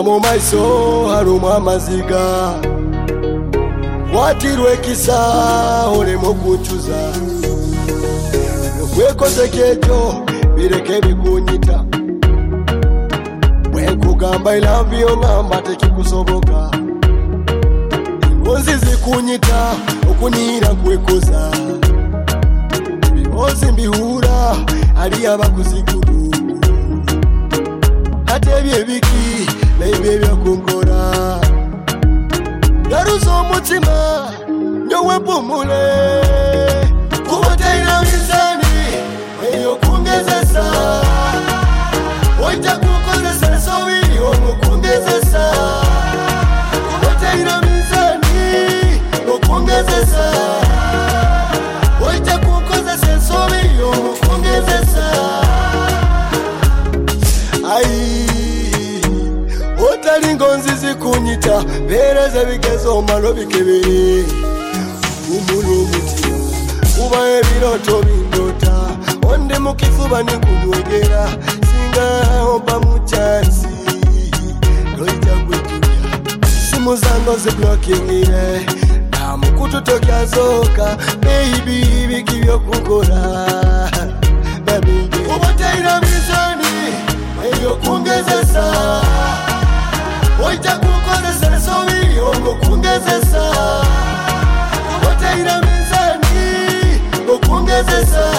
mu maiso harumwa amaziga watirwe kisa olemo kunchuza okwekoze kejo bireke bikunyita bwekugamba I love you ngamba tekikusoboka ingonzi zikunyita okunira kwekoza bibozi mbihura ali abakuzikuru ate byebiki naibye byakungora garuzo umutima nyowe pumule kubataira mizani eyo kungezesa oita kukozesa sobiri omukungezesa kubataira mizani okungezesa oita kukozesa sobiri omukungezesa ai otalingonzi zikunyita bereza bigezo malo bikebere umulu mutima kuba ebiroto bindota onde mukifuba nikunwegera singa oba muchansi loita gwetuya simu zango ziblokingire namukutu tokyazoka baby bikibyo kukora baby obataira mizani eyo kungezesa oita kukozesa sobiri okungezesa obataira mizani okungezesa